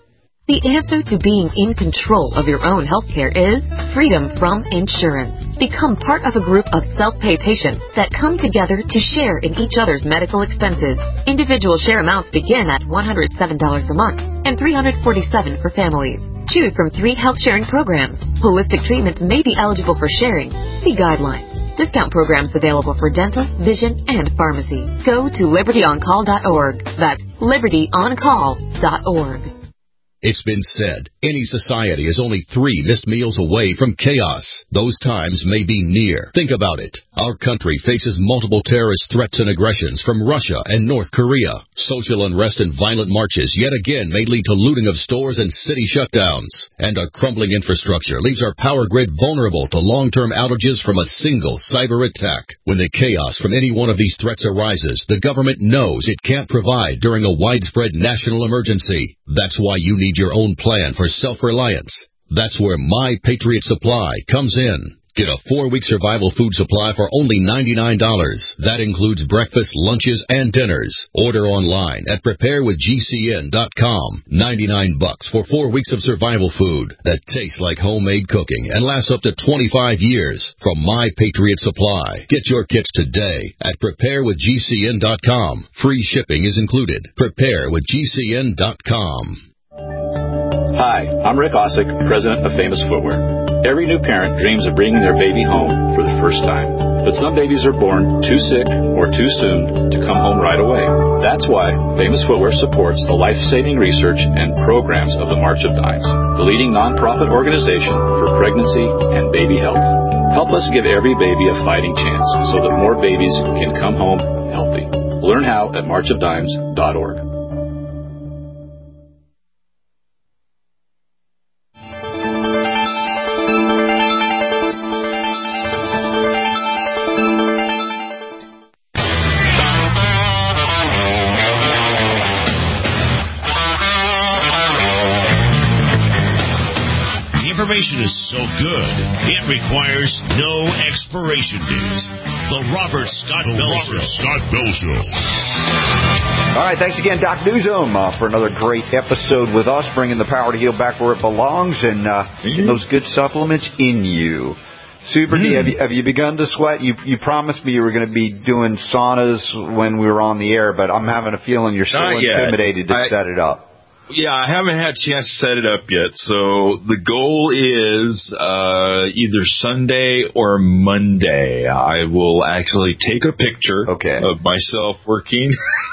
The answer to being in control of your own healthcare is freedom from insurance. Become part of a group of self-pay patients that come together to share in each other's medical expenses. Individual share amounts begin at one hundred seven dollars a month and three hundred forty-seven dollars for families. Choose from three health sharing programs. Holistic treatments may be eligible for sharing. See guidelines. Discount programs available for dental, vision, and pharmacy. Go to liberty on call dot org. That's liberty on call dot org. It's been said, any society is only three missed meals away from chaos. Those times may be near. Think about it. Our country faces multiple terrorist threats and aggressions from Russia and North Korea. Social unrest and violent marches yet again may lead to looting of stores and city shutdowns. And a crumbling infrastructure leaves our power grid vulnerable to long-term outages from a single cyber attack. When the chaos from any one of these threats arises, the government knows it can't provide during a widespread national emergency. That's why you need your own plan for self-reliance. That's where My Patriot Supply comes in. Get a four-week survival food supply for only ninety-nine dollars. That includes breakfast, lunches, and dinners. Order online at prepare with G C N dot com. ninety-nine bucks for four weeks of survival food that tastes like homemade cooking and lasts up to twenty-five years from My Patriot Supply. Get your kits today at prepare with G C N dot com. Free shipping is included. prepare with G C N dot com. Hi, I'm Rick Osick, president of Famous Footwear. Every new parent dreams of bringing their baby home for the first time. But some babies are born too sick or too soon to come home right away. That's why Famous Footwear supports the life-saving research and programs of the March of Dimes, the leading nonprofit organization for pregnancy and baby health. Help us give every baby a fighting chance so that more babies can come home healthy. Learn how at march of dimes dot org. Information is so good, it requires no expiration date. The Robert Scott the Bell Robert Show. Scott Bell Show. All right, thanks again, Doc Newsome, uh, for another great episode with us, bringing the power to heal back where it belongs and uh, getting those good supplements in you. Super D, mm. have, you, have you begun to sweat? You you promised me you were going to be doing saunas when we were on the air, but I'm having a feeling you're still Not intimidated yet. to I, set it up. Yeah, I haven't had a chance to set it up yet. So the goal is uh, either Sunday or Monday. I will actually take a picture okay. of myself working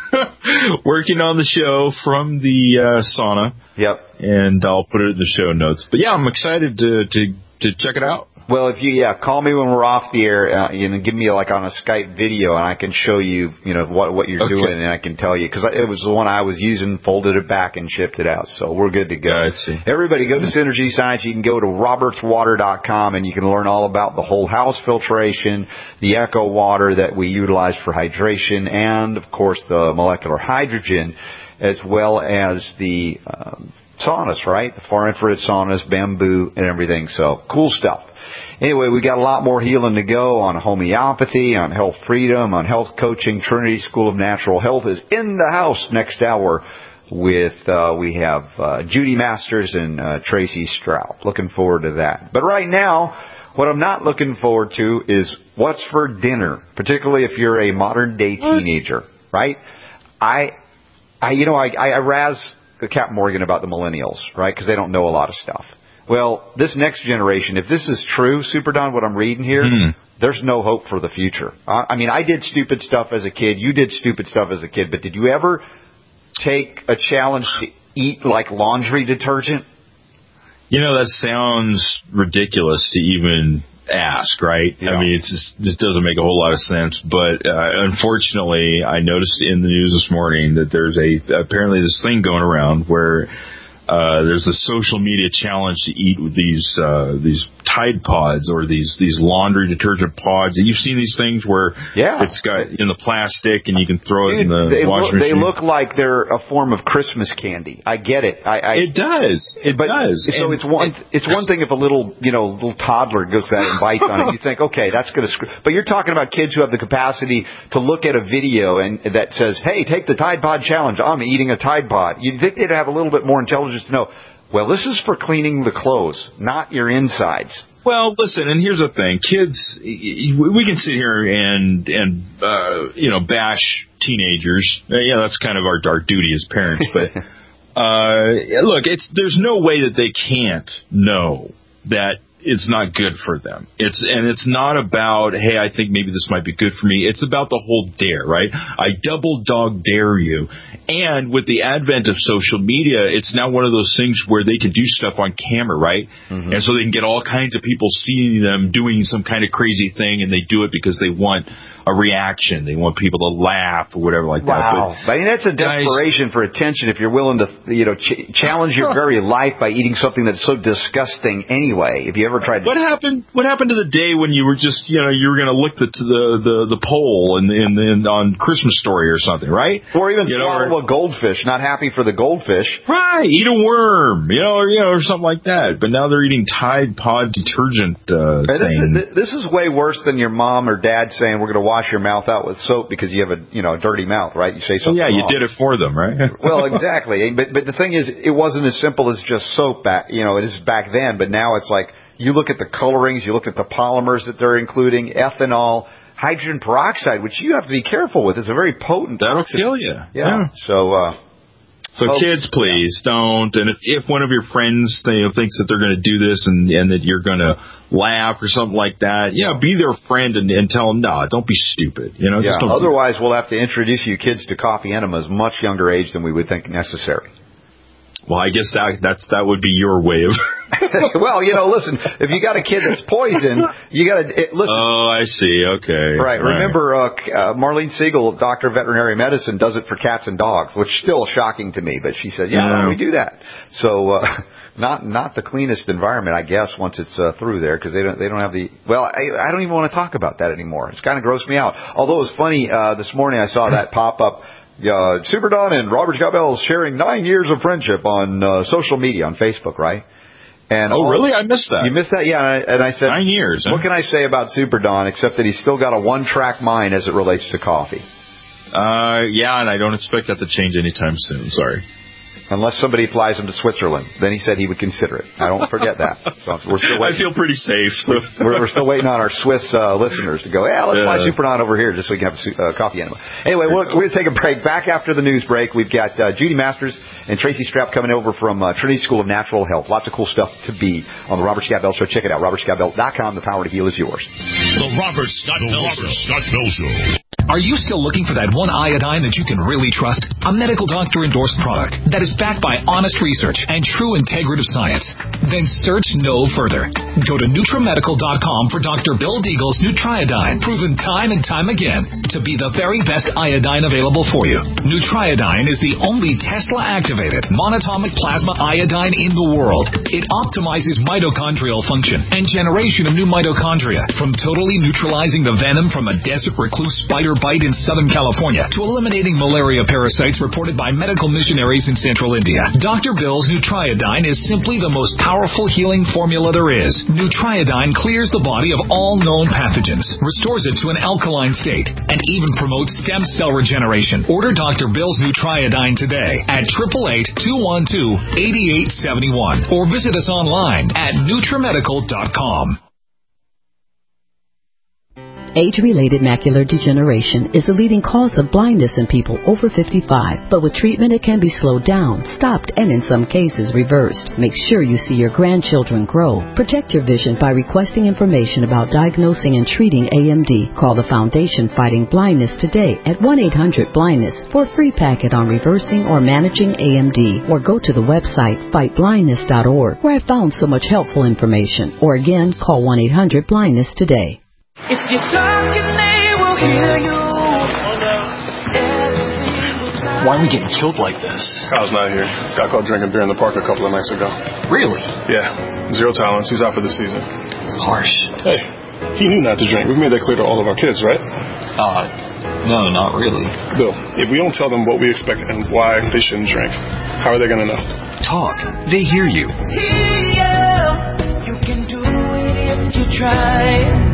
working on the show from the uh, sauna. Yep. And I'll put it in the show notes. But yeah, I'm excited to to, to check it out. Well, if you, yeah, call me when we're off the air, uh, you know, give me like on a Skype video and I can show you, you know, what, what you're okay. doing and I can tell you, because it was the one I was using, folded it back and shipped it out. So we're good to go. Everybody go to Synergy Science. You can go to roberts water dot com and you can learn all about the whole house filtration, the Echo water that we utilize for hydration, and of course the molecular hydrogen, as well as the, um, saunas, right? The far infrared saunas, bamboo and everything. So cool stuff. Anyway, we got a lot more healing to go on homeopathy, on health freedom, on health coaching. Trinity School of Natural Health is in the house next hour with, uh, we have, uh, Judy Masters and, uh, Tracy Stroud. Looking forward to that. But right now, what I'm not looking forward to is what's for dinner, particularly if you're a modern day teenager, right? I, I, you know, I, I, I razz Captain Morgan about the millennials, right? Because they don't know a lot of stuff. Well, this next generation, if this is true, Super Don, what I'm reading here, mm. there's no hope for the future. I, I mean, I did stupid stuff as a kid. You did stupid stuff as a kid. But did you ever take a challenge to eat like laundry detergent? You know, that sounds ridiculous to even ask, right? Yeah. I mean, it's just, it doesn't make a whole lot of sense. But uh, unfortunately, I noticed in the news this morning that there's a apparently this thing going around where Uh, there's a social media challenge to eat with these uh, these Tide Pods or these these laundry detergent pods. You've seen these things where yeah. it's got in the plastic and you can throw Dude, it in the they washing look, machine. They look like they're a form of Christmas candy. I get it. I, I, it does. It but, does. So and, it's one and, it's one thing if a little you know little toddler goes out and bites on it. You think, okay, that's going to screw. But you're talking about kids who have the capacity to look at a video and that says, "Hey, take the Tide Pod challenge. I'm eating a Tide Pod." You'd think they'd have a little bit more intelligence to know. Well, this is for cleaning the clothes, not your insides. Well, listen, and here's the thing. Kids, we can sit here and, and uh, you know, bash teenagers. Yeah, that's kind of our, our duty as parents. But, uh, look, it's there's no way that they can't know that it's not good for them. It's and it's not about, hey, I think maybe this might be good for me. It's about the whole dare, right? I double dog dare you. And with the advent of social media, it's now one of those things where they can do stuff on camera, right? Mm-hmm. And so they can get all kinds of people seeing them doing some kind of crazy thing, and they do it because they want a reaction. They want people to laugh or whatever like wow. that. Wow. I mean, that's a desperation guys, for attention if you're willing to, you know, ch- challenge your very life by eating something that's so disgusting anyway. If you ever tried to... What happened What happened to the day when you were just, you know, you were going to look the, to the, the, the pole in, in, in, on Christmas Story or something, right? Or even you swallow know, or, a goldfish, not happy for the goldfish. Right. Eat a worm, you know, or, you know, or something like that. But now they're eating Tide Pod detergent uh, this things. Is, this is way worse than your mom or dad saying, we're going to wash your mouth out with soap because you have a, you know, a dirty mouth, right? You say something well, yeah, wrong. You did it for them, right? Well, exactly. But but the thing is, it wasn't as simple as just soap back, you know, it is back then. But now it's like you look at the colorings, you look at the polymers that they're including, ethanol, hydrogen peroxide, which you have to be careful with. It's a very potent. That'll oxidant. kill you. Yeah. yeah. So. uh So oh, kids, please don't. And if, if one of your friends you know, thinks that they're going to do this and, and that you're going to laugh or something like that, you know, be their friend and, and tell them, no, don't be stupid. You know, yeah. just don't Otherwise, we'll have to introduce you kids to coffee enemas much younger age than we would think necessary. Well, I guess that that's that would be your way of. Well, you know, listen, if you got a kid that's poisoned, you got to listen. Oh, I see. Okay. Right. right. Remember, uh, uh, Marlene Siegel, doctor of veterinary medicine, does it for cats and dogs, which is still shocking to me. But she said, yeah, yeah. we do that. So, uh, not not the cleanest environment, I guess, once it's uh, through there, because they don't they don't have the. Well, I, I don't even want to talk about that anymore. It's kind of grossed me out. Although it was funny, uh, this morning I saw that pop up. Uh, Super Don and Robert Scott Bell sharing nine years of friendship on uh, social media on Facebook, right? And oh, all, really? I missed that. You missed that? Yeah. And I, and I said, nine years. What huh? can I say about Super Don except that he's still got a one-track mind as it relates to coffee? Uh, yeah, and I don't expect that to change anytime soon. Sorry. Unless somebody flies him to Switzerland. Then he said he would consider it. I don't forget that. So we're still waiting. I feel pretty safe. So. we're, we're still waiting on our Swiss uh, listeners to go, yeah, let's yeah. fly Super Don over here just so we can have a uh, coffee enema. Anyway, we're, we're going to take a break. Back after the news break, we've got uh, Judy Masters and Tracy Strapp coming over from uh, Trinity School of Natural Health. Lots of cool stuff to be on the Robert Scott Bell Show. Check it out, robert scott bell dot com. The power to heal is yours. The Robert Scott the Bell Robert Show. Scott Bell Show. Are you still looking for that one iodine that you can really trust? A medical doctor-endorsed product that is backed by honest research and true integrative science? Then search no further. Go to Nutramedical dot com for Doctor Bill Deagle's Nutriodine, proven time and time again to be the very best iodine available for you. Nutriodine is the only Tesla-activated monatomic plasma iodine in the world. It optimizes mitochondrial function and generation of new mitochondria, from totally neutralizing the venom from a desert recluse spider bite in Southern California to eliminating malaria parasites reported by medical missionaries in Central India. Doctor Bill's Nutriodine is simply the most powerful healing formula there is. Nutriodine clears the body of all known pathogens, restores it to an alkaline state, and even promotes stem cell regeneration. Order Doctor Bill's Nutriodine today at eight eight eight, two one two, eight eight seven one or visit us online at Nutramedical dot com. Age-related macular degeneration is the leading cause of blindness in people over fifty-five. But with treatment, it can be slowed down, stopped, and in some cases reversed. Make sure you see your grandchildren grow. Protect your vision by requesting information about diagnosing and treating A M D. Call the Foundation Fighting Blindness today at one eight hundred blindness for a free packet on reversing or managing A M D. Or go to the website fight blindness dot org, where I found so much helpful information. Or again, call one eight hundred blindness today. If you talk, your name will hear you. Why are we getting killed like this? Kyle's not here. Got caught drinking beer in the park a couple of nights ago. Really? Yeah. Zero tolerance. He's out for the season. Harsh. Hey, he knew not to drink. We've made that clear to all of our kids, right? Uh, no, not really. Bill, if we don't tell them what we expect and why they shouldn't drink, how are they going to know? Talk. They hear you. Yeah, you can do it if you try.